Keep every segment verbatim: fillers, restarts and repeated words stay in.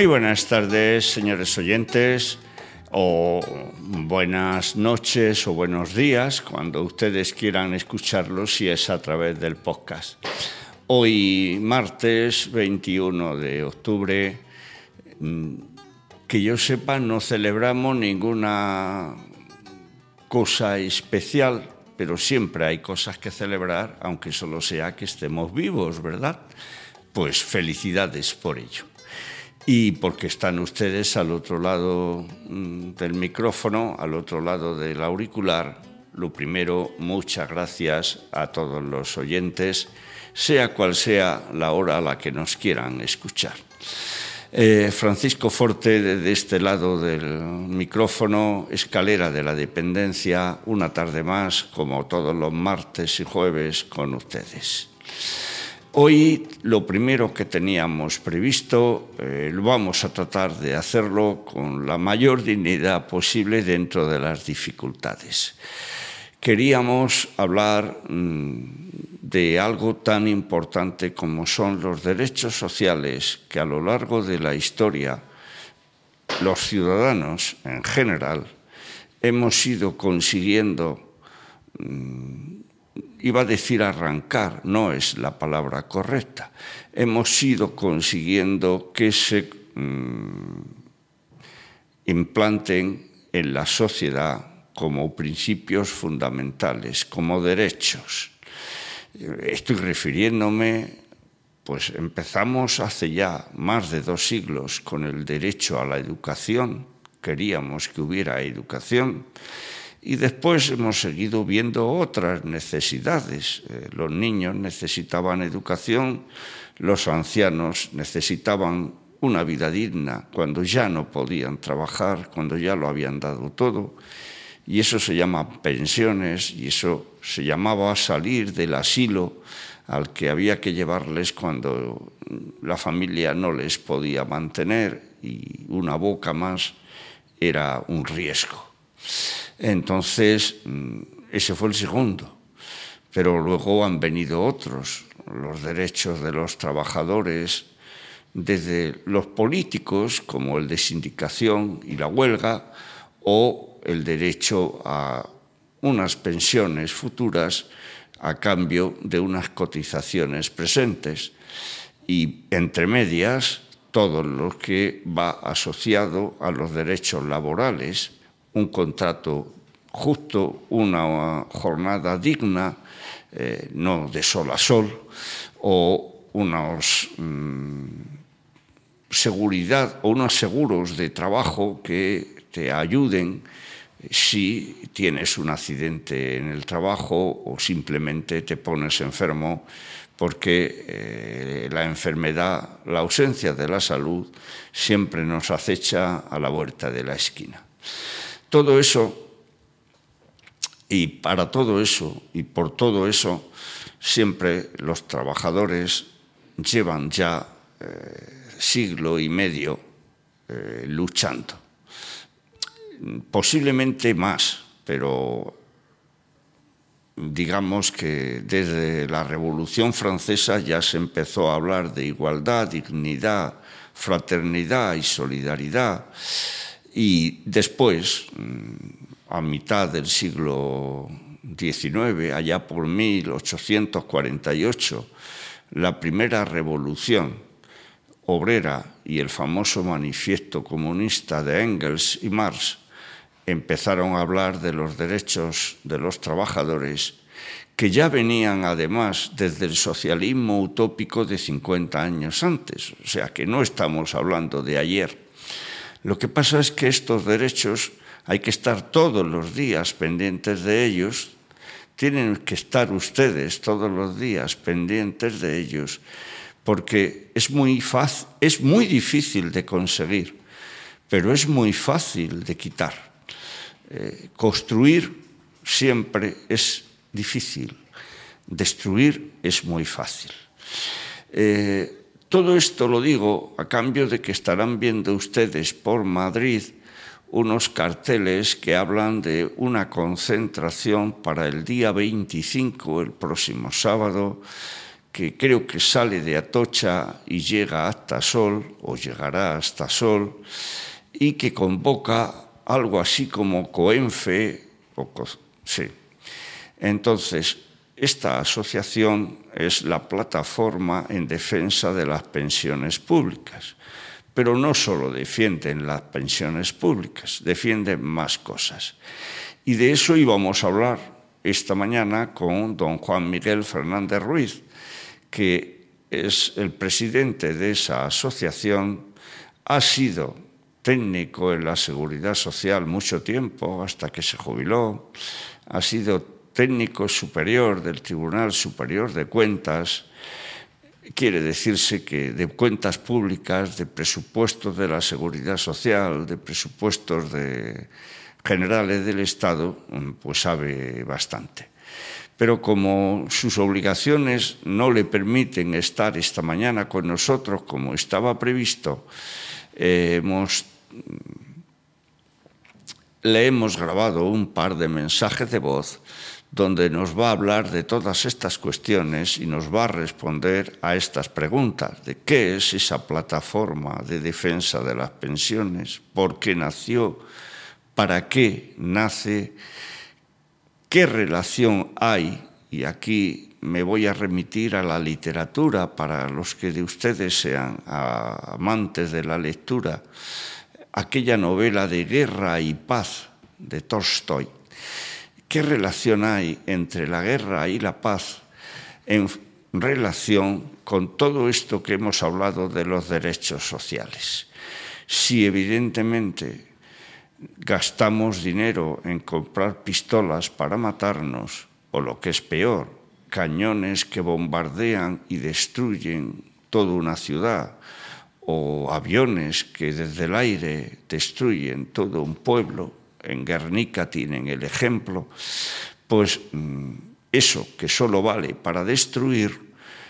Muy buenas tardes, señores oyentes, o buenas noches o buenos días, cuando ustedes quieran escucharlo, si es a través del podcast. Hoy, martes veintiuno de octubre, que yo sepa, no celebramos ninguna cosa especial, pero siempre hay cosas que celebrar, aunque solo sea que estemos vivos, ¿verdad? Pues felicidades por ello. Y porque están ustedes al otro lado del micrófono, al otro lado del auricular, lo primero, muchas gracias a todos los oyentes, sea cual sea la hora a la que nos quieran escuchar. Eh, Francisco Forte, de este lado del micrófono, escalera de la dependencia, una tarde más, como todos los martes y jueves, con ustedes. Hoy lo primero que teníamos previsto, eh, lo vamos a tratar de hacerlo con la mayor dignidad posible dentro de las dificultades. Queríamos hablar mmm, de algo tan importante como son los derechos sociales que a lo largo de la historia los ciudadanos en general hemos ido consiguiendo, mmm, iba a decir arrancar, no es la palabra correcta, hemos ido consiguiendo que se mmm, implanten en la sociedad como principios fundamentales, como derechos. Estoy refiriéndome, pues empezamos hace ya más de dos siglos con el derecho a la educación, queríamos que hubiera educación, y después hemos seguido viendo otras necesidades. Eh, los niños necesitaban educación, los ancianos necesitaban una vida digna cuando ya no podían trabajar, cuando ya lo habían dado todo. Y eso se llama pensiones, y eso se llamaba salir del asilo al que había que llevarles cuando la familia no les podía mantener y una boca más era un riesgo. Entonces, ese fue el segundo. Pero luego han venido otros, los derechos de los trabajadores, desde los políticos, como el de sindicación y la huelga, o el derecho a unas pensiones futuras a cambio de unas cotizaciones presentes. Y entre medias, todo lo que va asociado a los derechos laborales, un contrato justo, una jornada digna, eh, no de sol a sol, o unos mmm, seguridad o unos seguros de trabajo que te ayuden si tienes un accidente en el trabajo o simplemente te pones enfermo, porque eh, la enfermedad, la ausencia de la salud, siempre nos acecha a la vuelta de la esquina. Todo eso, y para todo eso, y por todo eso, siempre los trabajadores llevan ya eh, siglo y medio eh, luchando. Posiblemente más, pero digamos que desde la Revolución Francesa ya se empezó a hablar de igualdad, dignidad, fraternidad y solidaridad. Y después, a mitad del siglo diecinueve, allá por mil ochocientos cuarenta y ocho, la primera revolución obrera y el famoso manifiesto comunista de Engels y Marx empezaron a hablar de los derechos de los trabajadores, que ya venían además desde el socialismo utópico de cincuenta años antes, o sea que no estamos hablando de ayer. Lo que pasa es que estos derechos hay que estar todos los días pendientes de ellos, tienen que estar ustedes todos los días pendientes de ellos, porque es muy fácil, es muy difícil de conseguir, pero es muy fácil de quitar. Eh, construir siempre es difícil, destruir es muy fácil. Eh, todo esto lo digo a cambio de que estarán viendo ustedes por Madrid unos carteles que hablan de una concentración para el día veinticinco, el próximo sábado, que creo que sale de Atocha y llega hasta Sol, o llegará hasta Sol, y que convoca algo así como COENFE, o co sí. Entonces, esta asociación es la plataforma en defensa de las pensiones públicas, pero no solo defienden las pensiones públicas, defienden más cosas. Y de eso íbamos a hablar esta mañana con don Juan Miguel Fernández Ruiz, que es el presidente de esa asociación, ha sido técnico en la Seguridad Social mucho tiempo, hasta que se jubiló, ha sido técnico superior del Tribunal Superior de Cuentas. Quiere decirse que de cuentas públicas, de presupuestos de la Seguridad Social, de presupuestos de generales del Estado, pues sabe bastante. Pero como sus obligaciones no le permiten estar esta mañana con nosotros como estaba previsto, eh, hemos, le hemos grabado un par de mensajes de voz donde nos va a hablar de todas estas cuestiones y nos va a responder a estas preguntas de qué es esa plataforma de defensa de las pensiones, por qué nació, para qué nace, qué relación hay, y aquí me voy a remitir a la literatura para los que de ustedes sean amantes de la lectura, aquella novela de Guerra y Paz de Tolstoy. ¿Qué relación hay entre la guerra y la paz en relación con todo esto que hemos hablado de los derechos sociales? Si evidentemente gastamos dinero en comprar pistolas para matarnos, o lo que es peor, cañones que bombardean y destruyen toda una ciudad, o aviones que desde el aire destruyen todo un pueblo, en Guernica tienen el ejemplo, pues eso que solo vale para destruir,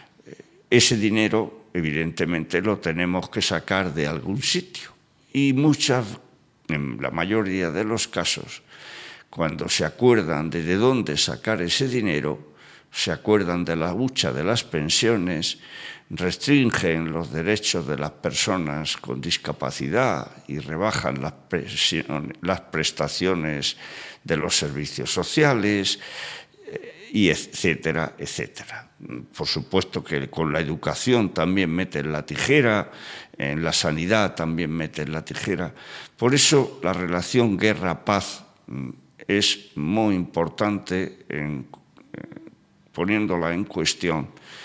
ese dinero evidentemente lo tenemos que sacar de algún sitio. Y muchas, en la mayoría de los casos, cuando se acuerdan de de dónde sacar ese dinero, se acuerdan de la lucha de las pensiones, restringen los derechos de las personas con discapacidad y rebajan las, las prestaciones de los servicios sociales, y etcétera, etcétera. Por supuesto que con la educación también meten la tijera, en la sanidad también meten la tijera. Por eso la relación guerra-paz es muy importante en, poniéndola en cuestión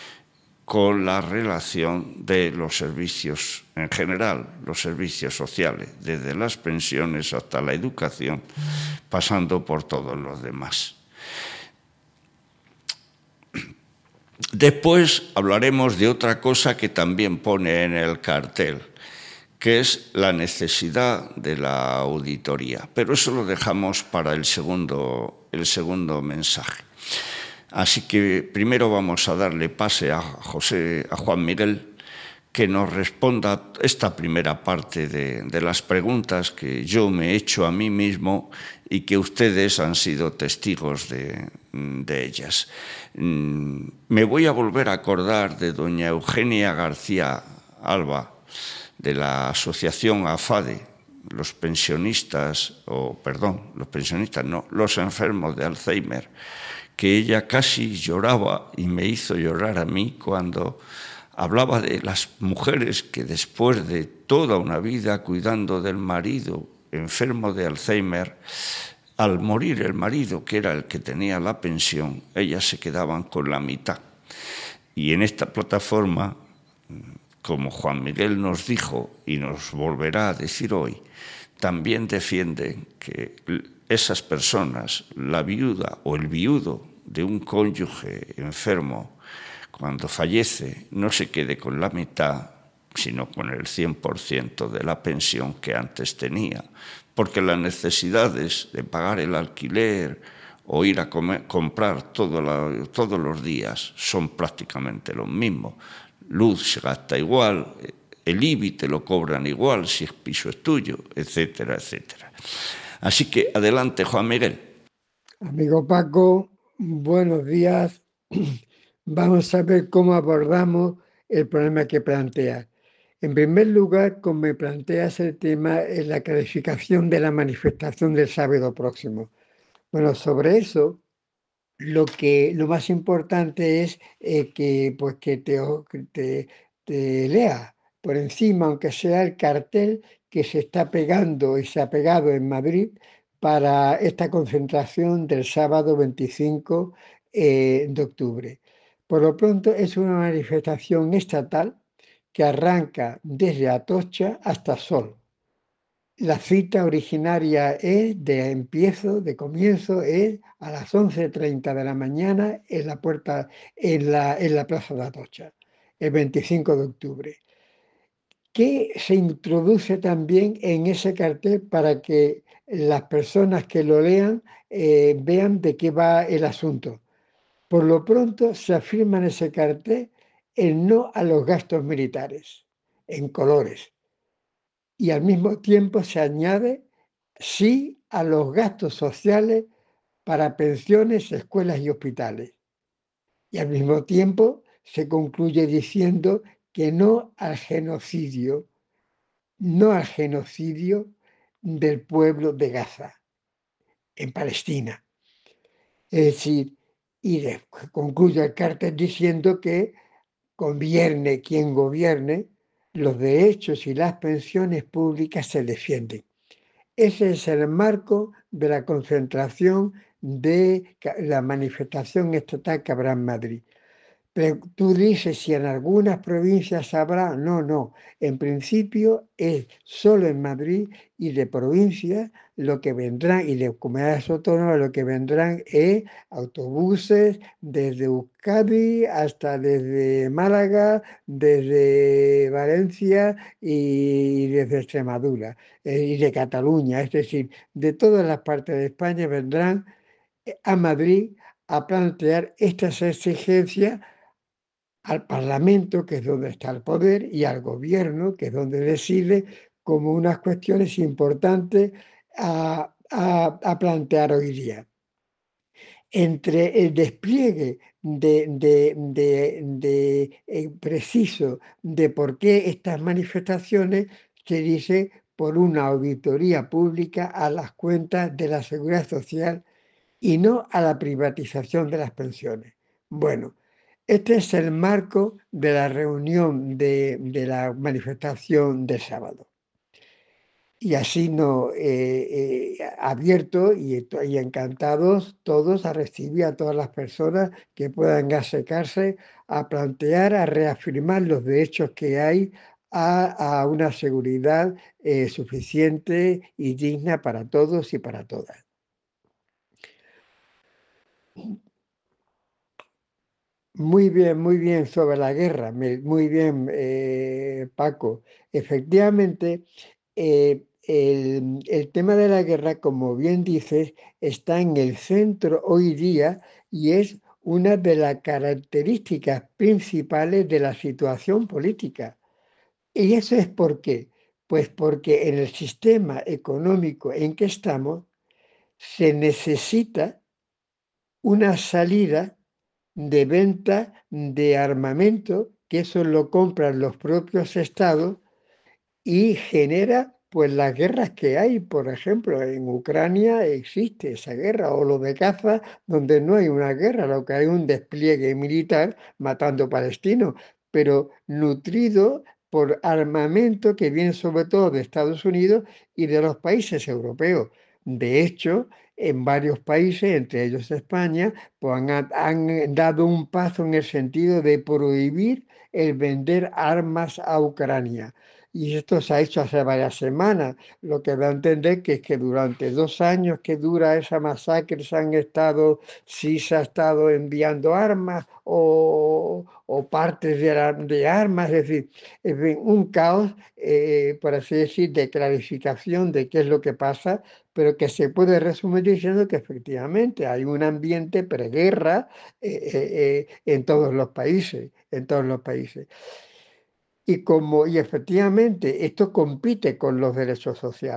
con la relación de los servicios en general, los servicios sociales, desde las pensiones hasta la educación, pasando por todos los demás. Después hablaremos de otra cosa que también pone en el cartel, que es la necesidad de la auditoría. Pero eso lo dejamos para el segundo, el segundo mensaje. Así que primero vamos a darle pase a José, a Juan Miguel, que nos responda esta primera parte de, de las preguntas que yo me he hecho a mí mismo y que ustedes han sido testigos de, de ellas. Me voy a volver a acordar de doña Eugenia García Alba, de la asociación AFADE, los pensionistas, o perdón, los pensionistas no, los enfermos de Alzheimer, que ella casi lloraba y me hizo llorar a mí cuando hablaba de las mujeres que después de toda una vida cuidando del marido enfermo de Alzheimer, al morir el marido, que era el que tenía la pensión, ellas se quedaban con la mitad. Y en esta plataforma, como Juan Miguel nos dijo y nos volverá a decir hoy, también defienden que esas personas, la viuda o el viudo de un cónyuge enfermo, cuando fallece, no se quede con la mitad, sino con el cien por ciento de la pensión que antes tenía, porque las necesidades de pagar el alquiler o ir a comer, comprar todo la, todos los días son prácticamente los mismos. Luz se gasta igual, el I B I te lo cobran igual si el piso es tuyo, etcétera, etcétera. Así que adelante, Juan Miguel. Amigo Paco, buenos días. Vamos a ver cómo abordamos el problema que planteas. En primer lugar, como me planteas el tema es la clarificación de la manifestación del sábado próximo. Bueno, sobre eso, lo que lo más importante es eh, que, pues, que te, que te, te lea por encima, aunque sea el cartel que se está pegando y se ha pegado en Madrid para esta concentración del sábado veinticinco eh, de octubre. Por lo pronto es una manifestación estatal que arranca desde Atocha hasta Sol. La cita originaria es de empiezo, de comienzo, es a las once treinta de la mañana en la puerta, en la, en la Plaza de Atocha, el veinticinco de octubre. ¿Qué se introduce también en ese cartel para que las personas que lo lean eh, vean de qué va el asunto? Por lo pronto se afirma en ese cartel el no a los gastos militares, en colores, y al mismo tiempo se añade sí a los gastos sociales para pensiones, escuelas y hospitales. Y al mismo tiempo se concluye diciendo que no al genocidio, no al genocidio del pueblo de Gaza, en Palestina. Es decir, y concluye el cartel diciendo que gobierne quien gobierne, los derechos y las pensiones públicas se defienden. Ese es el marco de la concentración de la manifestación estatal que habrá en Madrid. Pero tú dices si en algunas provincias habrá, no, no. En principio es solo en Madrid y de provincias lo que vendrán y de comunidades autónomas lo que vendrán es autobuses desde Euskadi hasta desde Málaga, desde Valencia y desde Extremadura eh, y de Cataluña. Es decir, de todas las partes de España vendrán a Madrid a plantear estas exigencias al Parlamento, que es donde está el poder, y al gobierno, que es donde decide, como unas cuestiones importantes a, a, a plantear hoy día. Entre el despliegue de, de, de, de eh, preciso de por qué estas manifestaciones se dice por una auditoría pública a las cuentas de la Seguridad Social y no a la privatización de las pensiones. Bueno, este es el marco de la reunión de, de la manifestación del sábado. Y así no eh, eh, abierto y estoy encantados todos a recibir a todas las personas que puedan acercarse a plantear, a reafirmar los derechos que hay a, a una seguridad eh, suficiente y digna para todos y para todas. Muy bien, muy bien sobre la guerra, muy bien, eh, Paco. Efectivamente, eh, el, el tema de la guerra, como bien dices, está en el centro hoy día y es una de las características principales de la situación política. ¿Y eso es por qué? Pues porque en el sistema económico en que estamos se necesita una salida de venta de armamento, que eso lo compran los propios estados y genera pues las guerras que hay. Por ejemplo, en Ucrania existe esa guerra, o lo de Gaza, donde no hay una guerra, lo que hay un despliegue militar matando palestinos, pero nutrido por armamento que viene sobre todo de Estados Unidos y de los países europeos. De hecho, en varios países, entre ellos España, pues han, han dado un paso en el sentido de prohibir el vender armas a Ucrania. Y esto se ha hecho hace varias semanas, lo que da a entender que es que durante dos años que dura esa masacre se han estado, sí se ha estado enviando armas o, o partes de, la- de armas, es decir, en fin, un caos, eh, por así decir, de clarificación de qué es lo que pasa, pero que se puede resumir diciendo que efectivamente hay un ambiente preguerra eh, eh, eh, en todos los países, en todos los países. Y como, y efectivamente, esto compite con los derechos sociales.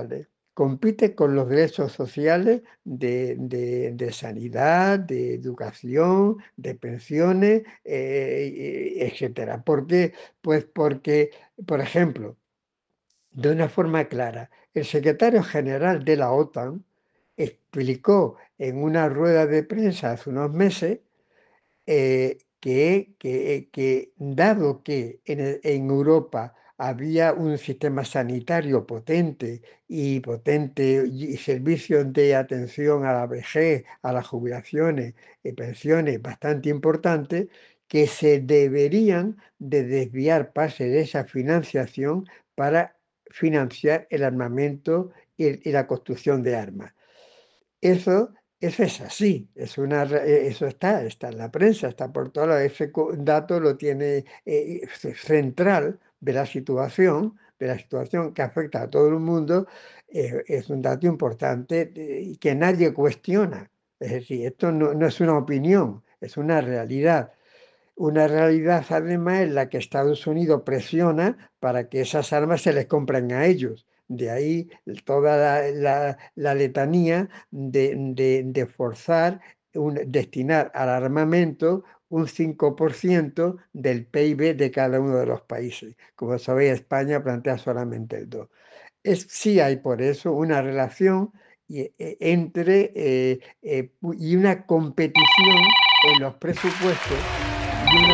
compite con los derechos sociales de, de, de sanidad, de educación, de pensiones, eh, etcétera. ¿Por qué? Pues porque, por ejemplo, de una forma clara, el secretario general de la OTAN explicó en una rueda de prensa hace unos meses eh, que, que, que dado que en, en Europa había un sistema sanitario potente y potente y servicios de atención a la vejez, a las jubilaciones y pensiones bastante importantes, que se deberían de desviar parte de esa financiación para financiar el armamento y, y la construcción de armas. Eso, eso es así, es una, eso está, está en la prensa, está por todos lados, ese dato lo tiene eh, central de la situación, de la situación que afecta a todo el mundo, eh, es un dato importante y que nadie cuestiona. Es decir, esto no, no es una opinión, es una realidad. Una realidad además en la que Estados Unidos presiona para que esas armas se les compren a ellos. De ahí toda la, la, la letanía de, de, de forzar, un, destinar al armamento un cinco por ciento del P I B de cada uno de los países. Como sabéis, España plantea solamente el dos por ciento. Es, sí hay por eso una relación y, e, entre eh, eh, y una competición en los presupuestos. Una...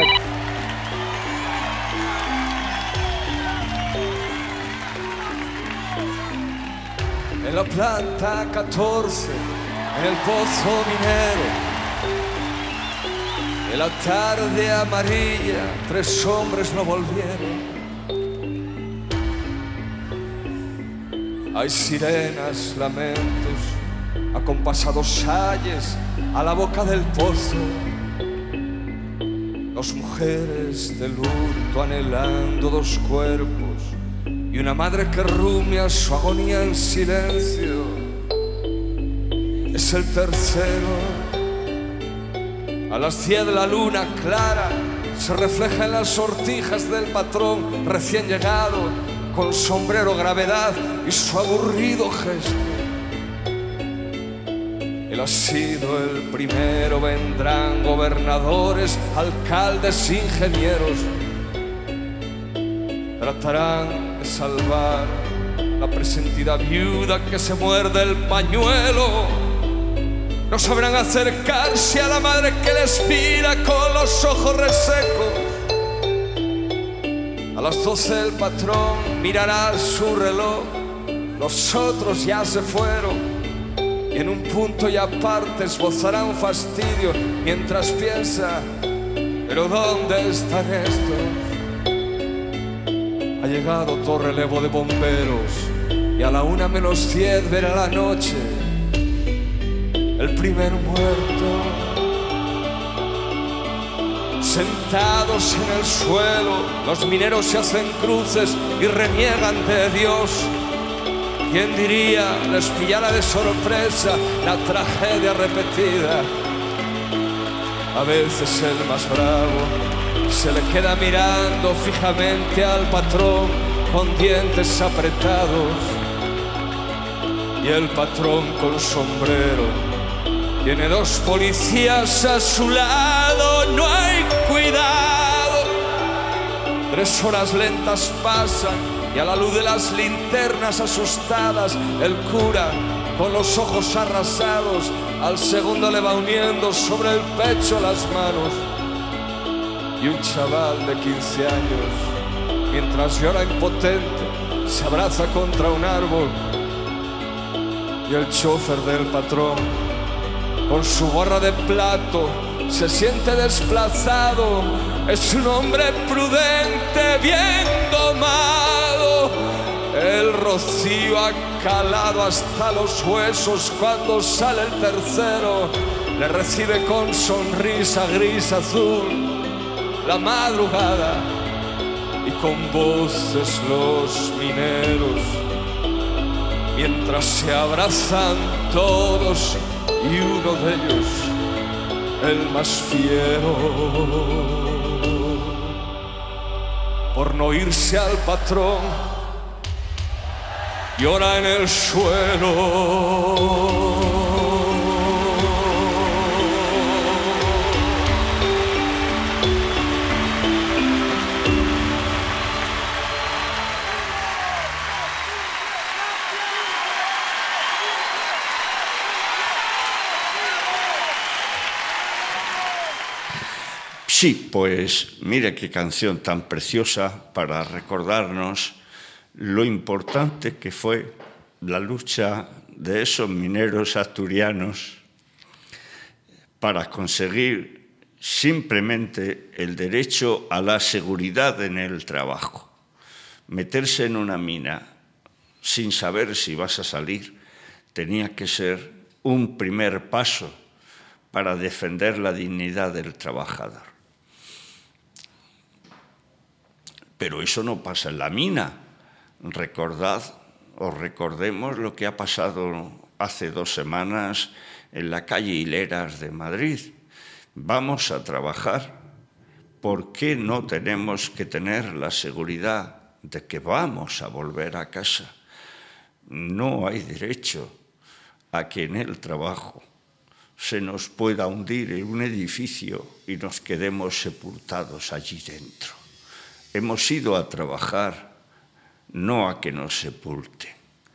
En la planta catorce, en el pozo minero, en la tarde amarilla, tres hombres no volvieron. Hay sirenas, lamentos, acompasados ayes a la boca del pozo. Dos mujeres de luto anhelando dos cuerpos y una madre que rumia su agonía en silencio. Es el tercero. A las diez la luna clara se refleja en las sortijas del patrón recién llegado, con sombrero gravedad y su aburrido gesto. Él ha sido el primero, vendrán gobernadores, alcaldes, ingenieros. Tratarán de salvar la presentida viuda que se muerde el pañuelo. No sabrán acercarse a la madre que les mira con los ojos resecos. A las doce el patrón mirará su reloj, los otros ya se fueron. Y en un punto y aparte esbozará un fastidio mientras piensa, ¿pero dónde están estos? Ha llegado otro relevo de bomberos y a la una menos diez verá la noche el primer muerto. Sentados en el suelo, los mineros se hacen cruces y reniegan de Dios. ¿Quién diría les pillara de sorpresa la tragedia repetida? A veces el más bravo se le queda mirando fijamente al patrón con dientes apretados. Y el patrón con sombrero tiene dos policías a su lado. No hay cuidado. Tres horas lentas pasan y a la luz de las linternas asustadas, el cura, con los ojos arrasados, al segundo le va uniendo sobre el pecho las manos. Y un chaval de quince años, mientras llora impotente, se abraza contra un árbol. Y el chofer del patrón, con su gorra de plato, se siente desplazado. Es un hombre prudente, bien domado. El rocío ha calado hasta los huesos cuando sale el tercero. Le recibe con sonrisa gris azul la madrugada y con voces los mineros, mientras se abrazan todos y uno de ellos, el más fiero, por no irse al patrón, llora en el suelo. Sí, pues mire qué canción tan preciosa para recordarnos lo importante que fue la lucha de esos mineros asturianos para conseguir simplemente el derecho a la seguridad en el trabajo. Meterse en una mina sin saber si vas a salir tenía que ser un primer paso para defender la dignidad del trabajador. Pero eso no pasa en la mina. Recordad o recordemos lo que ha pasado hace dos semanas en la calle Hileras de Madrid. Vamos a trabajar. ¿Por qué no tenemos que tener la seguridad de que vamos a volver a casa? No hay derecho a que en el trabajo se nos pueda hundir en un edificio y nos quedemos sepultados allí dentro. Hemos ido a trabajar, no a que nos sepulten.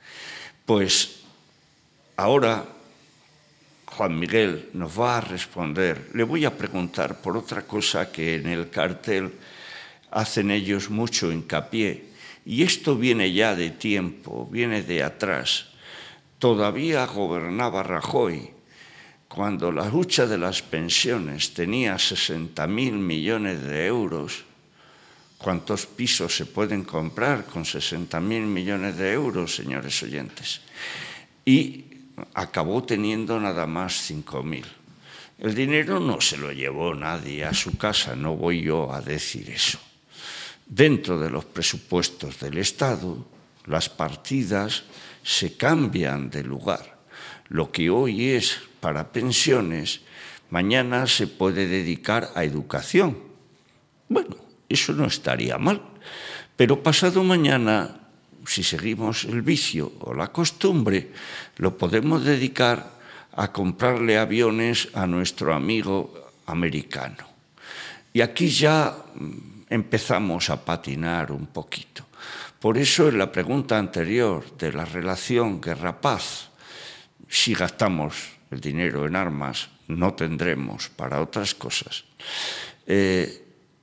Pues ahora Juan Miguel nos va a responder. Le voy a preguntar por otra cosa que en el cartel hacen ellos mucho hincapié. Y esto viene ya de tiempo, viene de atrás. Todavía gobernaba Rajoy cuando la lucha de las pensiones tenía sesenta mil millones de euros. ¿Cuántos pisos se pueden comprar con sesenta mil millones de euros, señores oyentes? Y acabó teniendo nada más cinco mil. El dinero no se lo llevó nadie a su casa, no voy yo a decir eso. Dentro de los presupuestos del Estado, las partidas se cambian de lugar. Lo que hoy es para pensiones, mañana se puede dedicar a educación. Bueno, eso no estaría mal, pero pasado mañana, si seguimos el vicio o la costumbre, lo podemos dedicar a comprarle aviones a nuestro amigo americano. Y aquí ya empezamos a patinar un poquito. Por eso en la pregunta anterior de la relación guerra-paz, si gastamos el dinero en armas, no tendremos para otras cosas. Eh,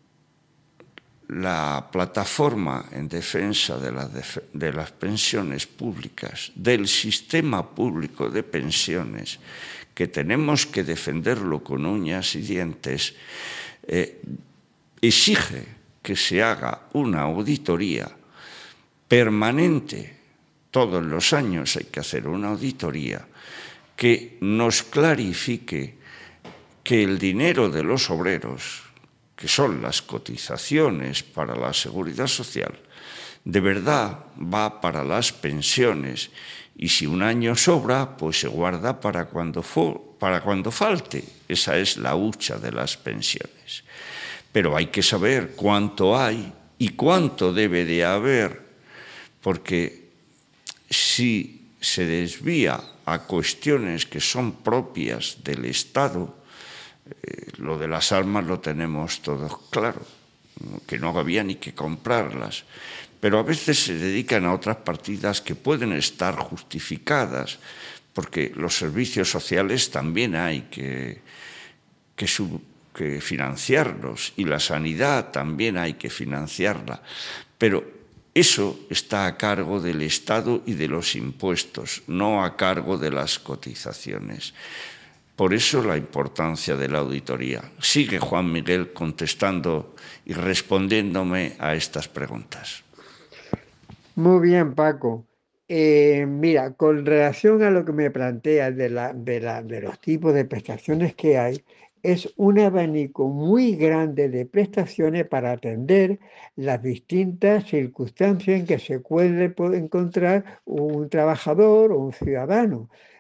La plataforma en defensa de, la def de las pensiones públicas, del sistema público de pensiones, que tenemos que defenderlo con uñas y dientes, eh, exige que se haga una auditoría permanente. Todos los años hay que hacer una auditoría que nos clarifique que el dinero de los obreros, que son las cotizaciones para la seguridad social, de verdad va para las pensiones, y si un año sobra, pues se guarda para cuando, para cuando falte. Esa es la hucha de las pensiones. Pero hay que saber cuánto hay y cuánto debe de haber, porque si se desvía a cuestiones que son propias del Estado, Eh, lo de las armas lo tenemos todos claro, que no había ni que comprarlas, pero a veces se dedican a otras partidas que pueden estar justificadas, porque los servicios sociales también hay que, que, sub, que financiarlos, y la sanidad también hay que financiarla, pero eso está a cargo del Estado y de los impuestos, no a cargo de las cotizaciones. Por eso la importancia de la auditoría. Sigue Juan Miguel contestando y respondiéndome a estas preguntas. Muy bien, Paco. Eh, mira, con relación a lo que me planteas de, la, de, la, de los tipos de prestaciones que hay, es un abanico muy grande de prestaciones para atender las distintas circunstancias en que se puede encontrar un trabajador o un ciudadano.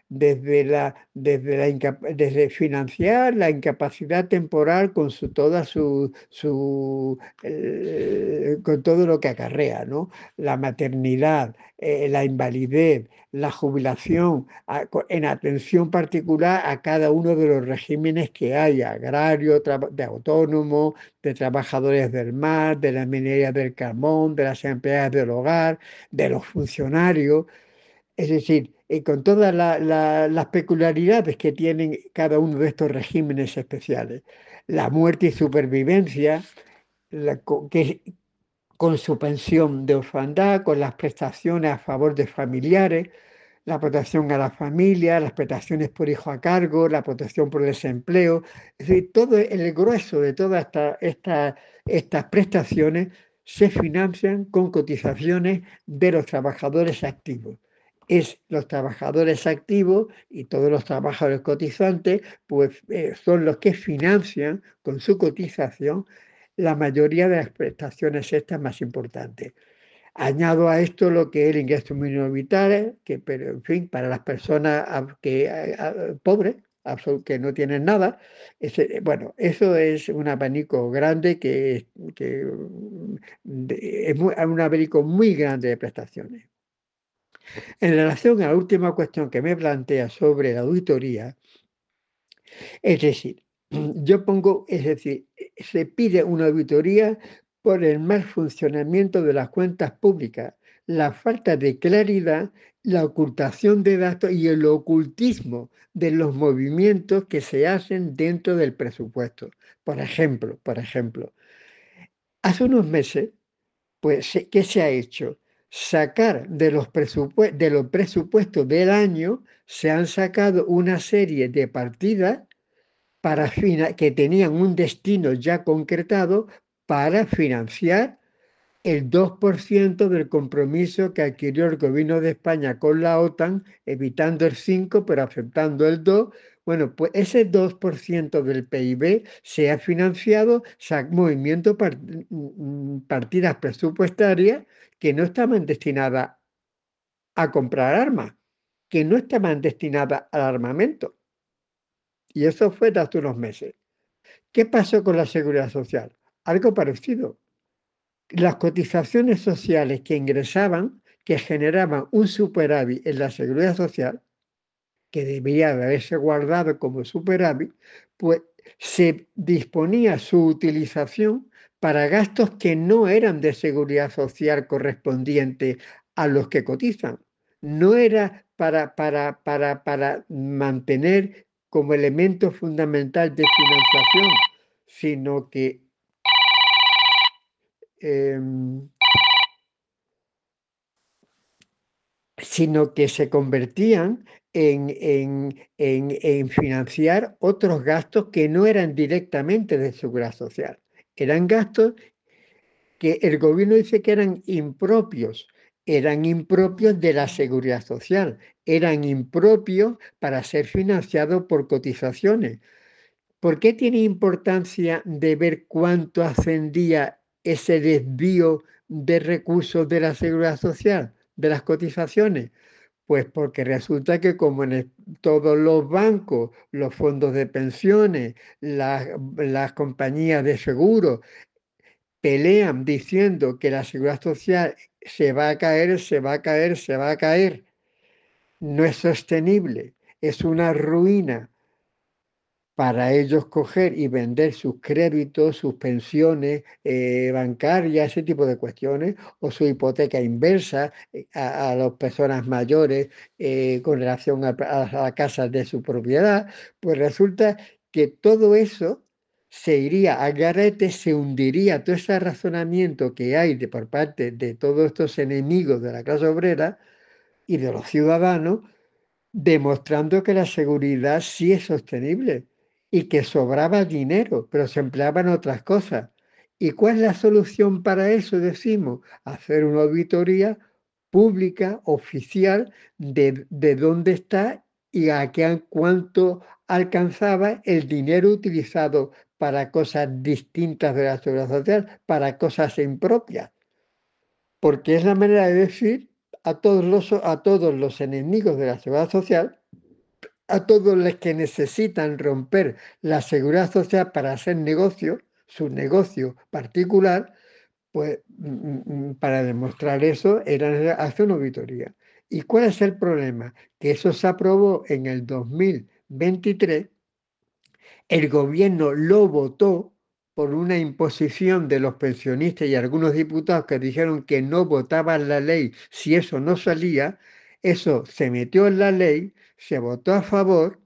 desde, la, desde, la incap- desde financiar la incapacidad temporal con su, toda su, su eh, con todo lo que acarrea, ¿no? La maternidad, eh, la invalidez, la jubilación, a- co- en atención particular a cada uno de los regímenes que hay, agrario, traba- de autónomo, de trabajadores del mar, de la minería del carbón, de las empleadas del hogar, de los funcionarios. Es decir, eh, con todas la- la- las peculiaridades que tienen cada uno de estos regímenes especiales. La muerte y supervivencia, la co- que, con su pensión de orfandad, con las prestaciones a favor de familiares, la protección a la familia, las prestaciones por hijo a cargo, la protección por desempleo. Es decir, todo el grueso de todas esta- esta- estas prestaciones se financian con cotizaciones de los trabajadores activos. Es los trabajadores activos y todos los trabajadores cotizantes, pues eh, son los que financian con su cotización la mayoría de las prestaciones estas más importantes. Añado a esto lo que es el ingreso mínimo vital, que, pero, en fin, para las personas a- que, a- a- pobres, absol- que no tienen nada, ese- bueno, eso es un abanico grande que, que, mm, de- es muy- un abanico muy grande de prestaciones. En relación a la última cuestión que me plantea sobre la auditoría, es decir, yo pongo, es decir, se pide una auditoría por el mal funcionamiento de las cuentas públicas, la falta de claridad, la ocultación de datos y el ocultismo de los movimientos que se hacen dentro del presupuesto. Por ejemplo, por ejemplo, hace unos meses, pues, se- ¿qué se ha hecho? Sacar de los, presupue- de los presupuestos del año, se han sacado una serie de partidas para fina- que tenían un destino ya concretado para financiar el dos por ciento del compromiso que adquirió el gobierno de España con la OTAN, evitando el cinco por ciento, pero aceptando el dos por ciento. Bueno, pues ese dos por ciento del P I B se ha financiado, sa- movimiento par- mm, mm, partidas presupuestarias que no estaban destinadas a comprar armas, que no estaban destinadas al armamento. Y eso fue de hace unos meses. ¿Qué pasó con la seguridad social? Algo parecido. Las cotizaciones sociales que ingresaban, que generaban un superávit en la seguridad social, que debía de haberse guardado como superávit, pues se disponía su utilización para gastos que no eran de seguridad social correspondiente a los que cotizan. No era para, para, para, para mantener como elemento fundamental de financiación, sino que em, sino que se convertían en, en- en- en financiar otros gastos que no eran directamente de seguridad social. Eran gastos que el gobierno dice que eran impropios, eran impropios de la seguridad social, eran impropios para ser financiados por cotizaciones. ¿Por qué tiene importancia de ver cuánto ascendía ese desvío de recursos de la seguridad social, de las cotizaciones? Pues porque resulta que como en el- todos los bancos, los fondos de pensiones, las, las compañías de seguros pelean diciendo que la seguridad social se va a caer, se va a caer, se va a caer, no es sostenible, es una ruina para ellos coger y vender sus créditos, sus pensiones eh, bancarias, ese tipo de cuestiones, o su hipoteca inversa eh, a, a las personas mayores eh, con relación a, a, a la casa de su propiedad, pues resulta que todo eso se iría a garete, se hundiría todo ese razonamiento que hay de, por parte de todos estos enemigos de la clase obrera y de los ciudadanos, demostrando que la seguridad sí es sostenible y que sobraba dinero, pero se empleaba en otras cosas. ¿Y cuál es la solución para eso? Decimos, hacer una auditoría pública, oficial, de, de dónde está y a qué, cuánto alcanzaba el dinero utilizado para cosas distintas de la seguridad social, para cosas impropias. Porque es la manera de decir a todos los, a todos los enemigos de la seguridad social a todos los que necesitan romper la seguridad social para hacer negocio, su negocio particular, pues para demostrar eso era hacer una auditoría. ¿Y cuál es el problema? Que eso se aprobó en el dos mil veintitrés, el gobierno lo votó por una imposición de los pensionistas y algunos diputados que dijeron que no votaban la ley si eso no salía. Eso se metió en la ley, se votó a favor,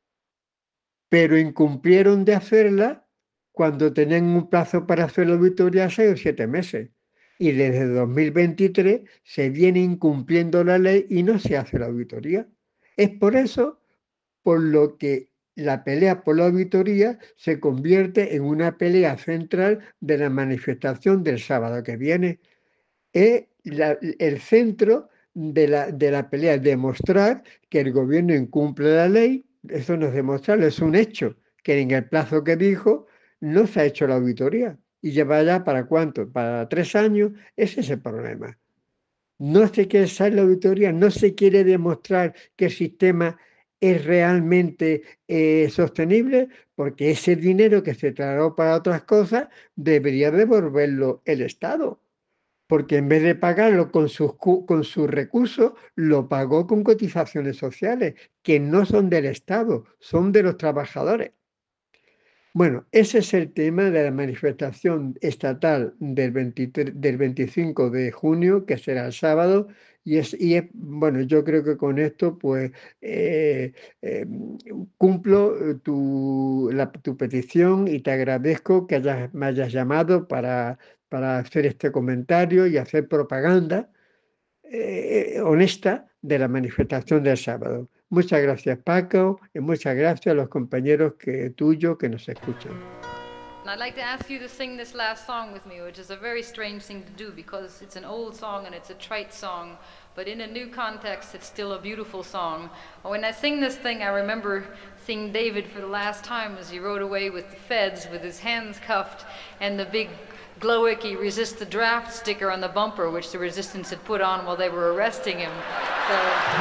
pero incumplieron de hacerla cuando tenían un plazo para hacer la auditoría seis o siete meses. Y desde dos mil veintitrés se viene incumpliendo la ley y no se hace la auditoría. Es por eso por lo que la pelea por la auditoría se convierte en una pelea central de la manifestación del sábado que viene. Es la, el centro de la, de la pelea, demostrar que el gobierno incumple la ley. Eso no es demostrarlo, es un hecho, que en el plazo que dijo no se ha hecho la auditoría. Y lleva ya para cuánto, para tres años, ese es el problema. No se quiere hacer la auditoría, no se quiere demostrar que el sistema es realmente eh, sostenible, porque ese dinero que se trasladó para otras cosas debería devolverlo el Estado, porque en vez de pagarlo con sus, con sus recursos, lo pagó con cotizaciones sociales, que no son del Estado, son de los trabajadores. Bueno, ese es el tema de la manifestación estatal del, veintitrés, del veinticinco de junio, que será el sábado, y es, y es bueno, yo creo que con esto pues eh, eh, cumplo tu, la, tu petición y te agradezco que hayas, me hayas llamado para, para hacer este comentario y hacer propaganda eh, honesta de la manifestación del sábado. Muchas gracias, Paco, y muchas gracias a los compañeros que, tuyos que nos escuchan. And I'd like to ask you to sing this last song with me, which is a very strange thing to do because it's an old song and it's a trite song, but in a new context it's still a beautiful song. When I sing this thing, I remember seeing David for the last time as he rode away with the feds with his hands cuffed and the big Glowicky resist the draft sticker on the bumper, which the resistance had put on while they were arresting him. So,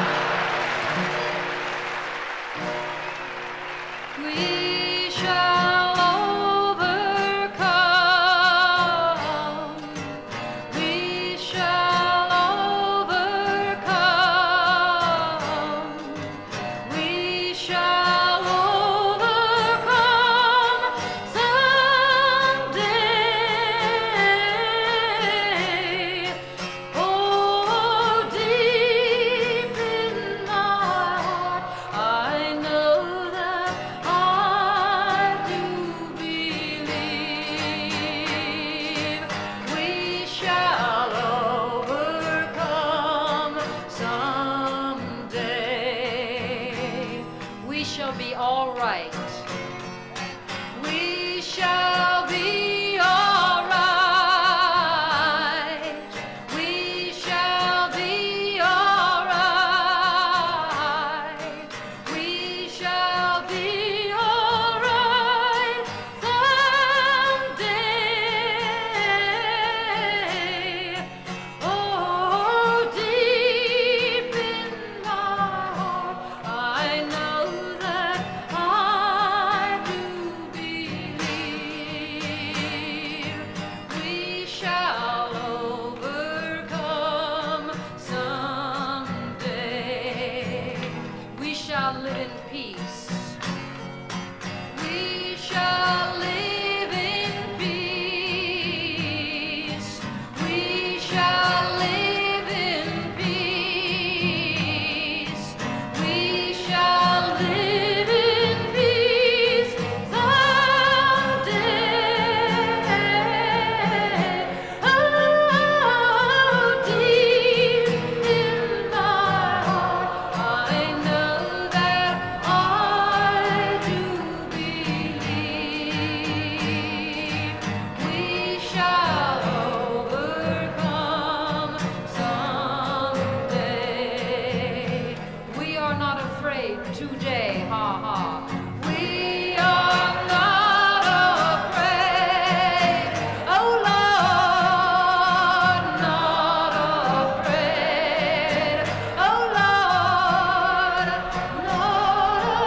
we shall overcome. We shall overcome. We shall overcome someday. Oh, deep in my heart, I know that I do believe we shall overcome someday. We shall be all right. We shall be all right. We shall be all right. We shall be all right someday. Oh, deep in my heart, I know that I do believe we shall overcome someday. We shall live in peace. We shall live in peace. We shall live in peace. We shall live in peace someday. Oh, deep in my heart, I know that I do believe we shall overcome someday. We are not afraid today, ha ha. We are not afraid, oh Lord, not afraid, oh Lord, not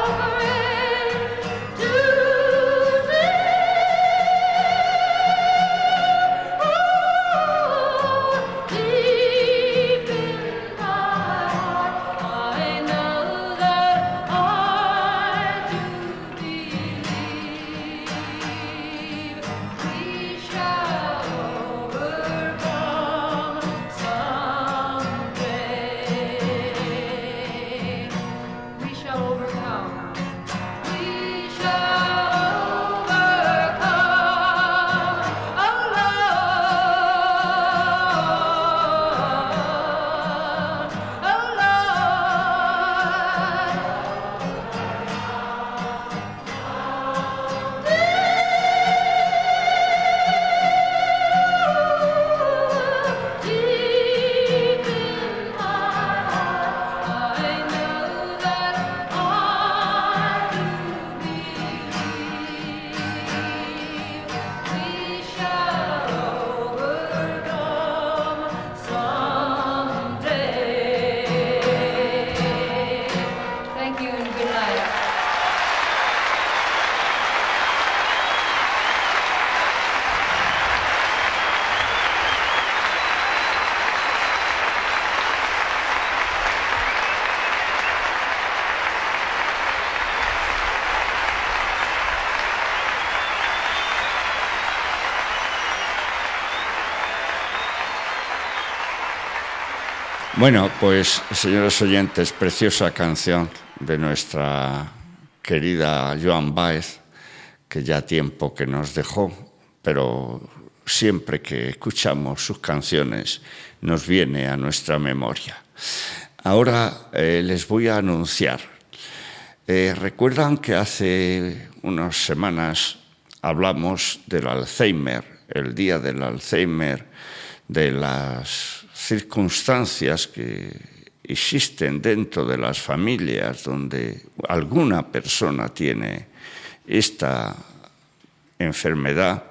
Bueno, pues, señores oyentes, preciosa canción de nuestra querida Joan Baez, que ya tiempo que nos dejó, pero siempre que escuchamos sus canciones nos viene a nuestra memoria. Ahora eh, les voy a anunciar. Eh, ¿Recuerdan que hace unas semanas hablamos del Alzheimer, el día del Alzheimer, de las circunstancias que existen dentro de las familias donde alguna persona tiene esta enfermedad?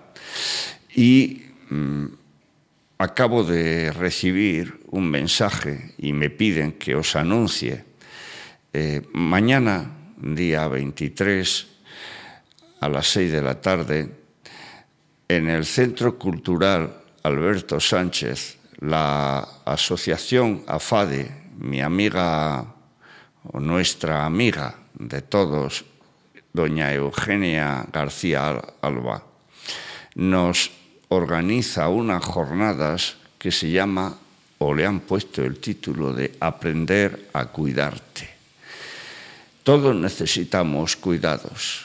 Y mmm, acabo de recibir un mensaje y me piden que os anuncie. Eh, mañana, día veintitrés, a las seis de la tarde, en el Centro Cultural Alberto Sánchez, la asociación AFADE, mi amiga o nuestra amiga de todos, doña Eugenia García Alba, nos organiza unas jornadas que se llama, o le han puesto el título de Aprender a cuidarte. Todos necesitamos cuidados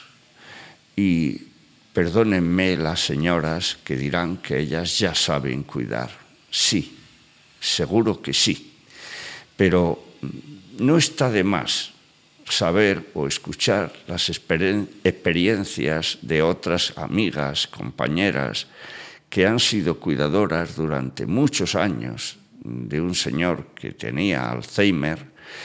y perdónenme las señoras que dirán que ellas ya saben cuidar. Sí, seguro que sí, pero no está de más saber o escuchar las exper- experiencias de otras amigas, compañeras, que han sido cuidadoras durante muchos años de un señor que tenía Alzheimer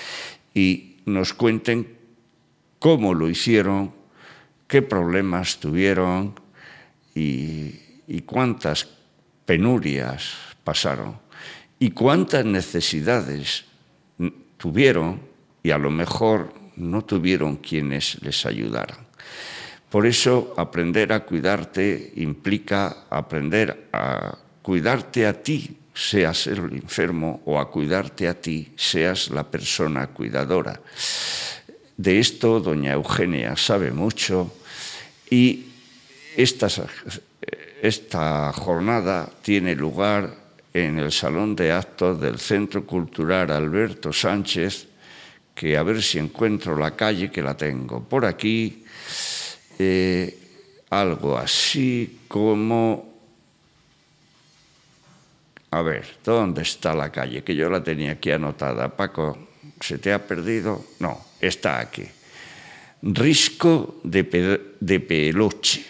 y nos cuenten cómo lo hicieron, qué problemas tuvieron y, y cuántas penurias pasaron y cuántas necesidades tuvieron y a lo mejor no tuvieron quienes les ayudaran. Por eso, aprender a cuidarte implica aprender a cuidarte a ti, seas el enfermo, o a cuidarte a ti, seas la persona cuidadora. De esto doña Eugenia sabe mucho y esta, esta jornada tiene lugar en el Salón de Actos del Centro Cultural Alberto Sánchez, que a ver si encuentro la calle, que la tengo por aquí. Eh, algo así como, a ver, ¿dónde está la calle? Que yo la tenía aquí anotada. Paco, ¿se te ha perdido? No, está aquí. Risco de, pe de Peloche.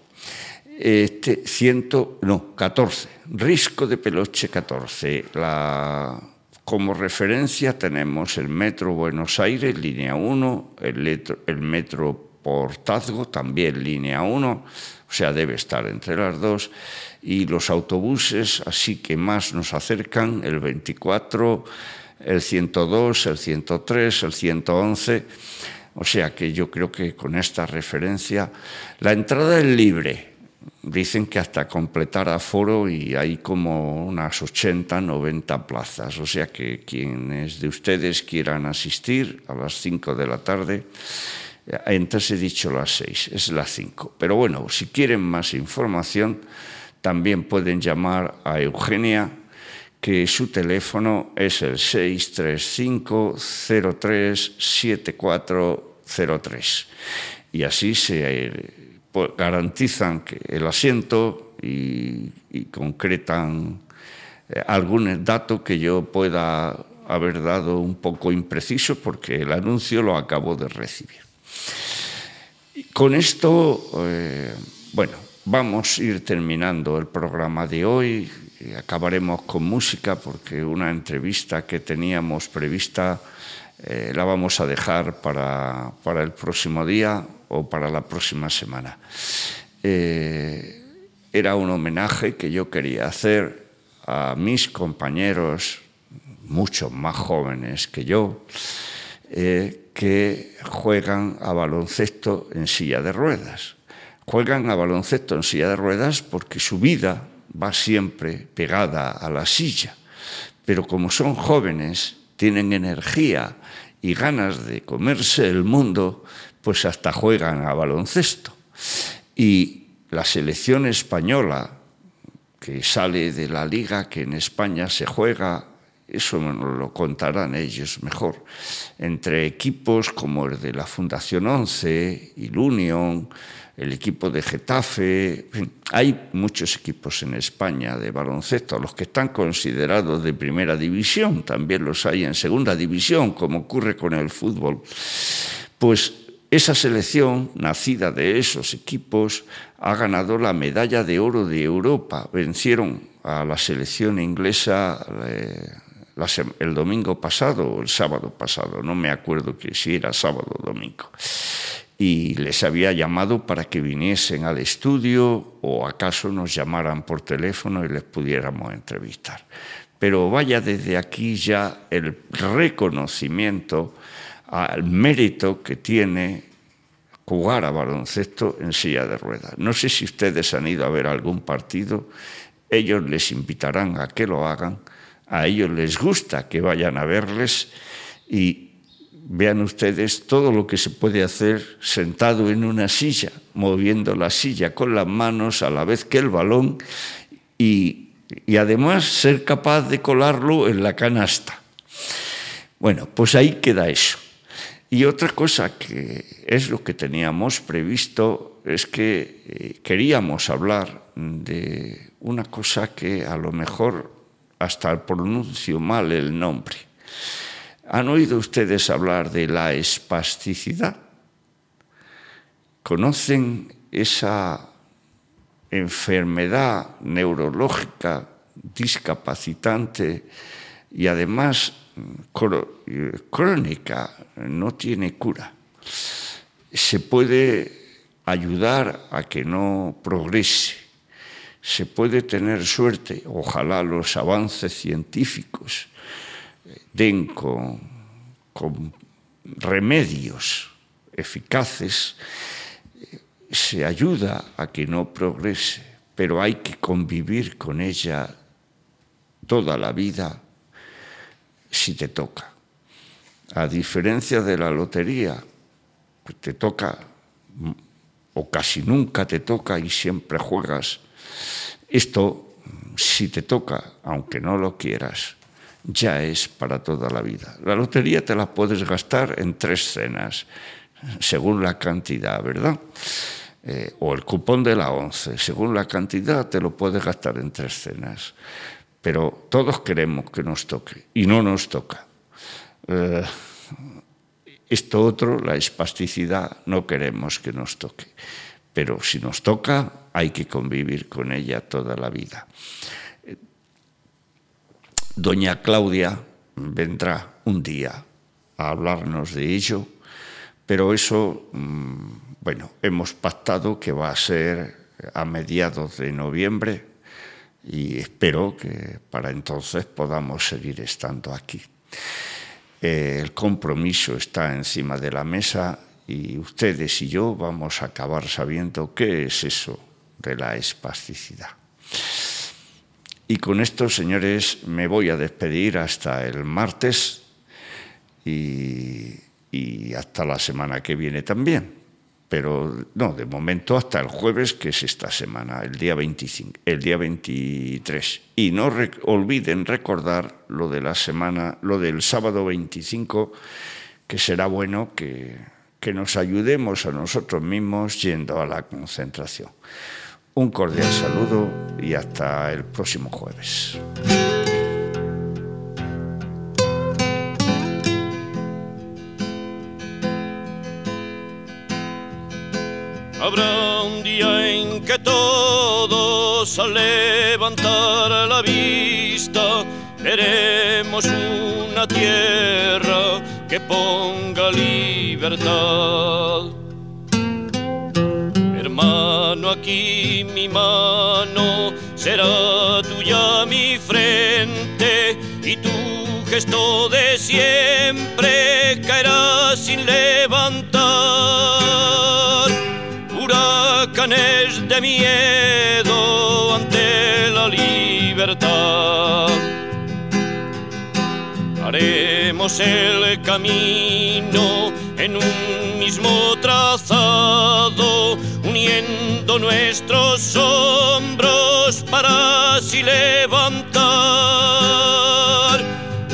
Este, ciento, no, catorce. Risco de Peloche catorce. La, como referencia tenemos el Metro Buenos Aires, línea uno, el, letro, el Metro Portazgo, también línea uno, o sea, debe estar entre las dos, y los autobuses, así que más nos acercan, el veinticuatro, el ciento dos, el ciento tres, el ciento once, o sea que yo creo que con esta referencia, la entrada es libre, dicen que hasta completar aforo y hay como unas ochenta, noventa plazas, o sea que quienes de ustedes quieran asistir a las cinco de la tarde, antes he dicho las seis, es las cinco. Pero bueno, si quieren más información, también pueden llamar a Eugenia, que su teléfono es el seis tres cinco, cero tres, siete cuatro cero tres. Y así se eh, pues, garantizan que el asiento y, y concretan eh, algún dato que yo pueda haber dado un poco impreciso, porque el anuncio lo acabo de recibir. Con esto, eh, bueno, vamos a ir terminando el programa de hoy. Acabaremos con música porque una entrevista que teníamos prevista eh, la vamos a dejar para, para el próximo día o para la próxima semana. Eh, era un homenaje que yo quería hacer a mis compañeros, mucho más jóvenes que yo, eh, que juegan a baloncesto en silla de ruedas. Juegan a baloncesto en silla de ruedas porque su vida va siempre pegada a la silla. Pero como son jóvenes, tienen energía y ganas de comerse el mundo, pues hasta juegan a baloncesto. Y la selección española, que sale de la liga que en España se juega eso nos lo contarán ellos mejor, entre equipos como el de la Fundación once, el Unión, el equipo de Getafe. Hay muchos equipos en España de baloncesto, los que están considerados de primera división, también los hay en segunda división, como ocurre con el fútbol. Pues esa selección, nacida de esos equipos, ha ganado la medalla de oro de Europa. Vencieron a la selección inglesa eh, la, el domingo pasado o el sábado pasado, no me acuerdo que si era sábado o domingo. Y les había llamado para que viniesen al estudio o acaso nos llamaran por teléfono y les pudiéramos entrevistar. Pero vaya desde aquí ya el reconocimiento al mérito que tiene jugar a baloncesto en silla de ruedas. No sé si ustedes han ido a ver algún partido, ellos les invitarán a que lo hagan, a ellos les gusta que vayan a verles y vean ustedes todo lo que se puede hacer sentado en una silla, moviendo la silla con las manos a la vez que el balón y, y además ser capaz de colarlo en la canasta. Bueno, pues ahí queda eso. Y otra cosa que es lo que teníamos previsto es que eh, queríamos hablar de una cosa que a lo mejor hasta pronuncio mal el nombre. ¿Han oído ustedes hablar de la espasticidad? ¿Conocen esa enfermedad neurológica discapacitante y además crónica, no tiene cura? Se puede ayudar a que no progrese, se puede tener suerte, ojalá los avances científicos den con, con remedios eficaces, se ayuda a que no progrese, pero hay que convivir con ella toda la vida si te toca. A diferencia de la lotería, pues te toca o casi nunca te toca y siempre juegas. Esto, si te toca, aunque no lo quieras, ya es para toda la vida. La lotería te la puedes gastar en tres cenas, según la cantidad, ¿verdad? Eh, o el cupón de la once, según la cantidad te lo puedes gastar en tres cenas. Pero todos queremos que nos toque y no nos toca. Eh, esto otro, la espasticidad, no queremos que nos toque. Pero si nos toca, hay que convivir con ella toda la vida. Doña Claudia vendrá un día a hablarnos de ello, pero eso, bueno, hemos pactado que va a ser a mediados de noviembre y espero que para entonces podamos seguir estando aquí. Eh, el compromiso está encima de la mesa y ustedes y yo vamos a acabar sabiendo qué es eso de la espasticidad. Y con esto, señores, me voy a despedir hasta el martes y, y hasta la semana que viene también. Pero no, de momento hasta el jueves, que es esta semana, el día veinticinco, el día veintitrés. Y no re- olviden recordar lo de la semana, lo del sábado veinticinco, que será bueno que, que nos ayudemos a nosotros mismos yendo a la concentración. Un cordial saludo y hasta el próximo jueves. Habrá un día en que todos al levantar la vista veremos una tierra que ponga libertad. Hermano, aquí mi mano será tuya mi frente y tu gesto de siempre caerá sin levantar. Huracanes de miedo ante la libertad. Haremos el camino en un mismo trazado, uniendo nuestros hombros para así levantar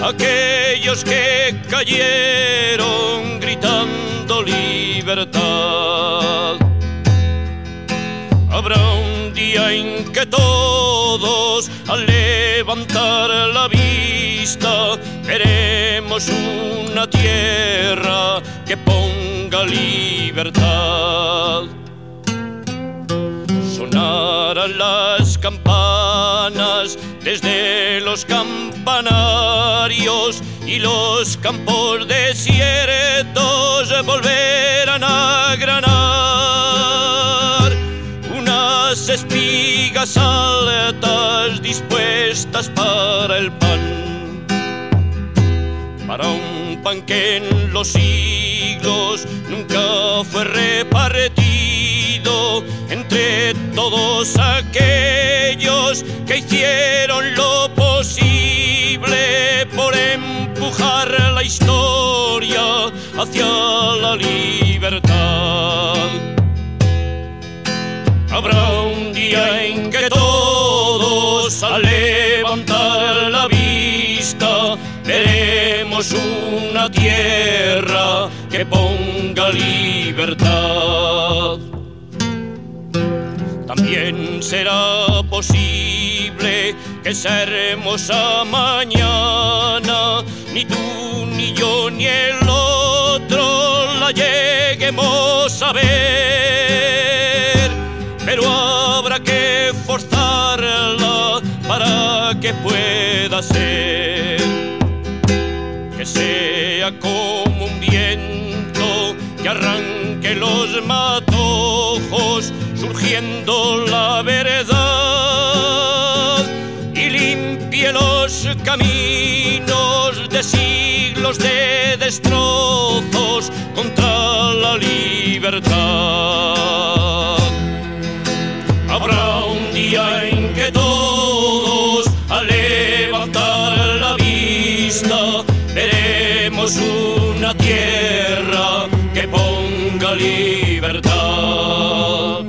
aquellos que cayeron gritando libertad. Habrá un día en que todos, al levantar la vista, veremos una tierra que ponga libertad. Sonarán las campanas desde los campanarios y los campos desiertos volverán a granar. Unas espigas altas dispuestas para el pan, para un pan que en los siglos nunca fue repartido entre todos aquellos que hicieron lo posible por empujar la historia hacia la libertad. Habrá un día en que todos, al levantar la vista, veremos una tierra que ponga libertad. También será posible que esa hermosa mañana ni tú, ni yo, ni el otro la lleguemos a ver, pero habrá que forzarla para que pueda ser, que sea como un viento que arranque los matojos, surgiendo la verdad y limpie los caminos de siglos de destrozos contra la libertad. Habrá un día en que todos, al levantar la vista, veremos una tierra que ponga libertad.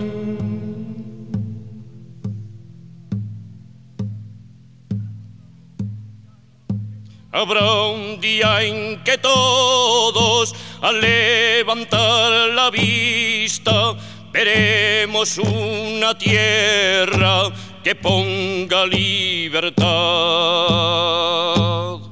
Habrá un día en que todos, al levantar la vista, veremos una tierra que ponga libertad.